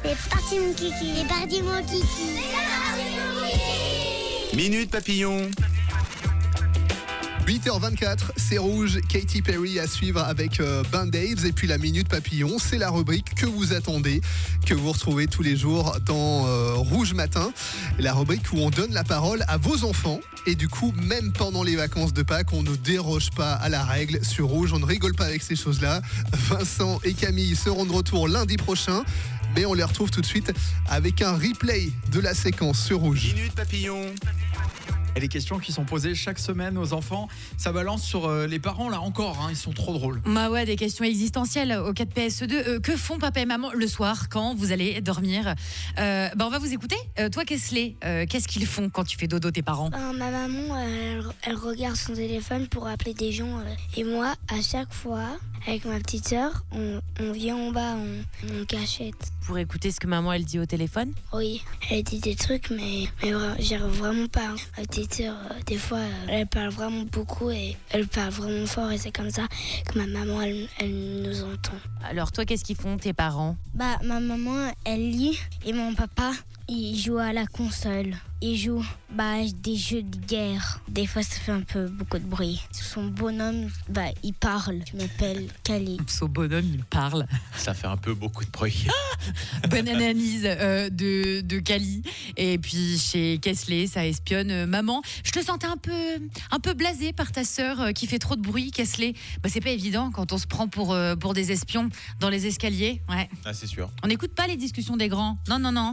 C'est parti mon kiki. C'est parti mon kiki. Minute Papillon. 8h24, c'est Rouge, Katy Perry à suivre avec Band-Aids. Et puis la Minute Papillon, c'est la rubrique que vous attendez, que vous retrouvez tous les jours dans Rouge Matin. La rubrique où on donne la parole à vos enfants. Et du coup, même pendant les vacances de Pâques, on ne déroge pas à la règle. Sur Rouge, on ne rigole pas avec ces choses-là. Vincent et Camille seront de retour lundi prochain. Mais on les retrouve tout de suite avec un replay de la séquence sur Rouge. Minute Papillon. Et les questions qui sont posées chaque semaine aux enfants, ça balance sur les parents là encore, hein, ils sont trop drôles. Bah ouais, des questions existentielles au 4 PS2. Que font papa et maman le soir quand vous allez dormir? On va vous écouter. Toi, Kesley, qu'est-ce qu'ils font quand tu fais dodo tes parents? Ma maman, elle regarde son téléphone pour appeler des gens. Et moi, à chaque fois, avec ma petite sœur, on vient en bas, on cachette. Pour écouter ce que maman elle dit au téléphone? Oui, elle dit des trucs, mais j'arrive vraiment pas. Ma petite sœur, des fois, elle parle vraiment beaucoup et elle parle vraiment fort. Et c'est comme ça que ma maman, elle nous entend. Alors toi, qu'est-ce qu'ils font tes parents? Ma maman, elle lit et mon papa, il joue à la console. Il joue des jeux de guerre. Des fois, ça fait beaucoup de bruit. Son bonhomme, il parle. Je m'appelle Kali. Son bonhomme, il parle. Ça fait un peu beaucoup de bruit. Bonne analyse de Kali. Et puis chez Kesley, ça espionne maman. Je te sentais un peu blasé par ta sœur qui fait trop de bruit, Kesley. C'est pas évident quand on se prend pour des espions dans les escaliers. Ouais. Ah, c'est sûr. On n'écoute pas les discussions des grands. Non.